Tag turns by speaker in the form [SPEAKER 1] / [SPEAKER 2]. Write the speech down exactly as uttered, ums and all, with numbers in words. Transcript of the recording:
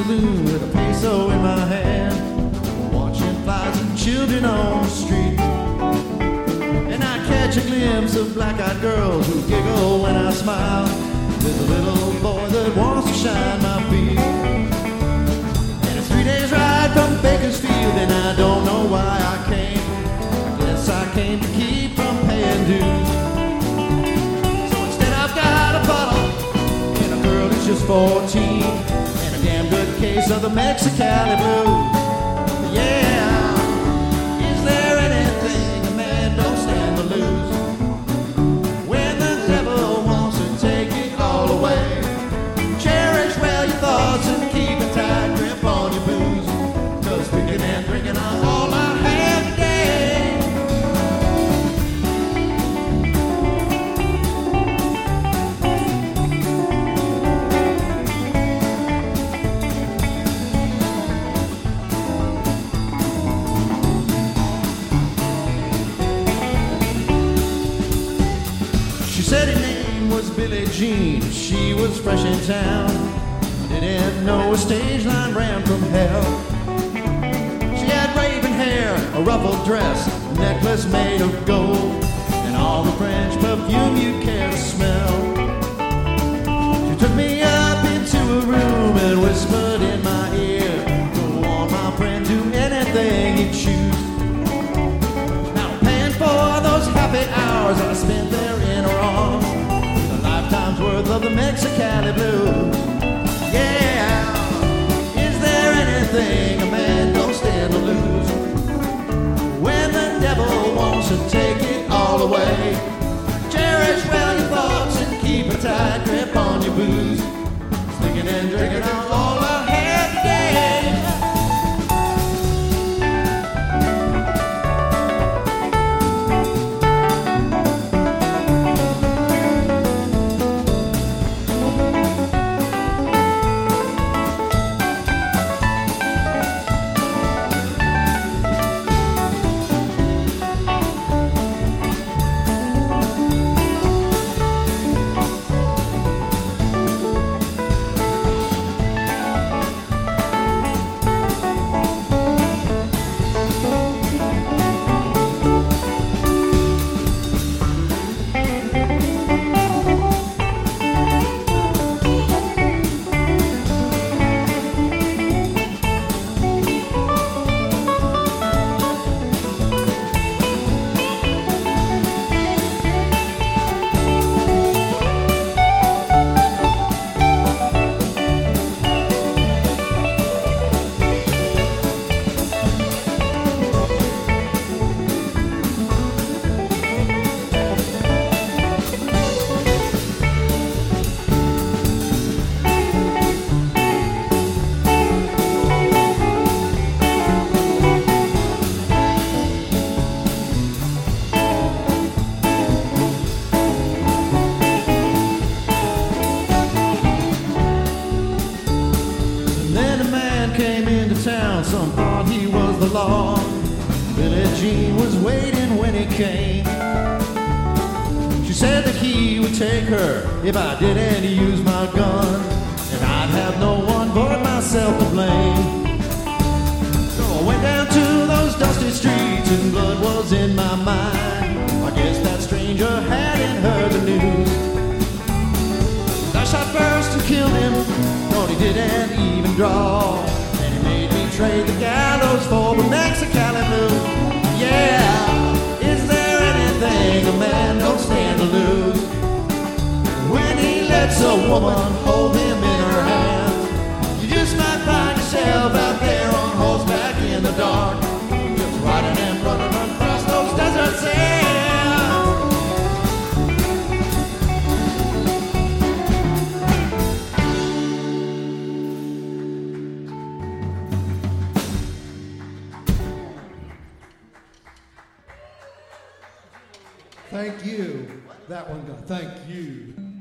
[SPEAKER 1] saloon with a peso in my hand, watching flies and children on the street. And I catch a glimpse of black-eyed girls who giggle when I smile. There's a little boy that wants to shine my feet. And it's three days ride from Bakersfield, and I don't know why I came. I guess I came to keep from paying dues. So instead I've got a bottle and a girl who's just fourteen, and a damn good case of the Mexicali blues. Yeah, is there anything a man don't stand to lose? When the devil wants to take it all away, cherish well your thoughts and keep a tight grip on your booze. 'Cause picking and drinking are all I have today. She said her name was Billie Jean. She was fresh in town. Didn't know a stage line ran from hell. She had raven hair, a ruffled dress, a necklace made of gold, and all the French perfume you care to smell. She took me up into a room and whispered in my ear, "Go on, my friend, do anything you choose." Now I'm paying for those happy hours I spent there in her arms, a lifetime's worth of the Mexicali blues. Yeah, is there anything a man don't stand to lose? When the devil wants to take it all away, cherish well your thoughts and keep a tight grip on your booze. Sneaking and drinking out all I had today. Came into town, some thought he was the law. Billie Jean was waiting when he came. She said that he would take her if I didn't use my gun, and I'd have no one but myself to blame. So I went down to those dusty streets and blood was in my mind. I guess that stranger hadn't heard the news. I shot first and killed him, thought he didn't even draw. Trade the gallows for the Mexicali blues. Yeah, is there anything a man don't stand to lose? When he lets a woman hold him in her hands, you just might find yourself out there on horseback in the dark, just riding and running across those desert sands.
[SPEAKER 2] Thank you. That one, thank you.